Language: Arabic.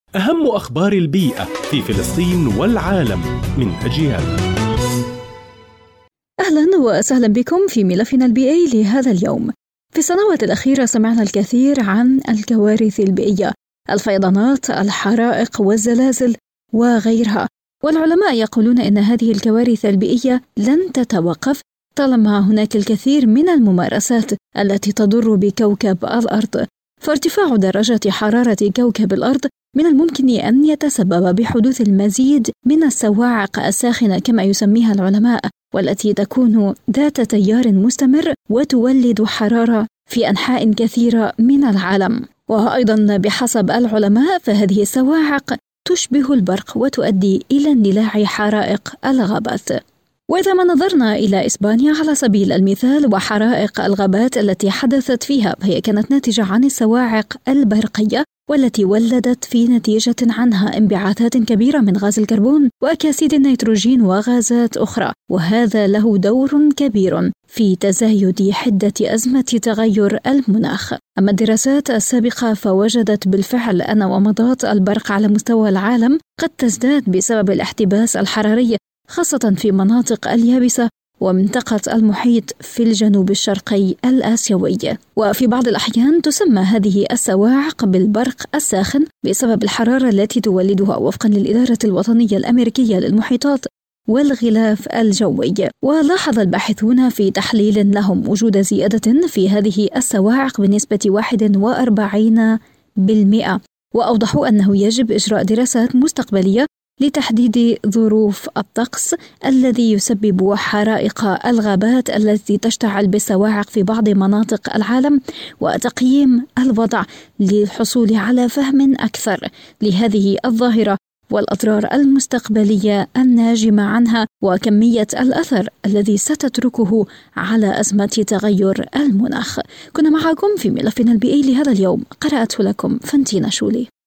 أهم أخبار البيئة في فلسطين والعالم من أجيال. أهلا وسهلا بكم في ملفنا البيئي لهذا اليوم. في السنوات الأخيرة سمعنا الكثير عن الكوارث البيئية، الفيضانات، الحرائق والزلازل وغيرها، والعلماء يقولون إن هذه الكوارث البيئية لن تتوقف طالما هناك الكثير من الممارسات التي تضر بكوكب الأرض. فارتفاع درجة حرارة كوكب الأرض من الممكن أن يتسبب بحدوث المزيد من الصواعق الساخنة كما يسميها العلماء، والتي تكون ذات تيار مستمر وتولد حرارة في أنحاء كثيرة من العالم. وأيضا بحسب العلماء فهذه الصواعق تشبه البرق وتؤدي إلى اندلاع حرائق الغابات. وإذا ما نظرنا إلى إسبانيا على سبيل المثال وحرائق الغابات التي حدثت فيها، فهي كانت ناتجة عن الصواعق البرقية، والتي ولدت في نتيجة عنها انبعاثات كبيرة من غاز الكربون وأكاسيد النيتروجين وغازات أخرى، وهذا له دور كبير في تزايد حدة أزمة تغير المناخ. أما الدراسات السابقة فوجدت بالفعل أن ومضات البرق على مستوى العالم قد تزداد بسبب الاحتباس الحراري، خاصة في مناطق اليابسة ومنطقة المحيط في الجنوب الشرقي الآسيوي. وفي بعض الأحيان تسمى هذه الصواعق بالبرق الساخن بسبب الحرارة التي تولدها وفقا للإدارة الوطنية الأمريكية للمحيطات والغلاف الجوي. ولاحظ الباحثون في تحليل لهم وجود زيادة في هذه الصواعق بنسبة 41%، وأوضحوا أنه يجب إجراء دراسات مستقبلية لتحديد ظروف الطقس الذي يسبب حرائق الغابات التي تشتعل بالصواعق في بعض مناطق العالم، وتقييم الوضع للحصول على فهم أكثر لهذه الظاهرة والأضرار المستقبلية الناجمة عنها وكمية الأثر الذي ستتركه على أزمة تغير المناخ. كنا معكم في ملفنا البيئي لهذا اليوم، قرأته لكم فانتينا شولي.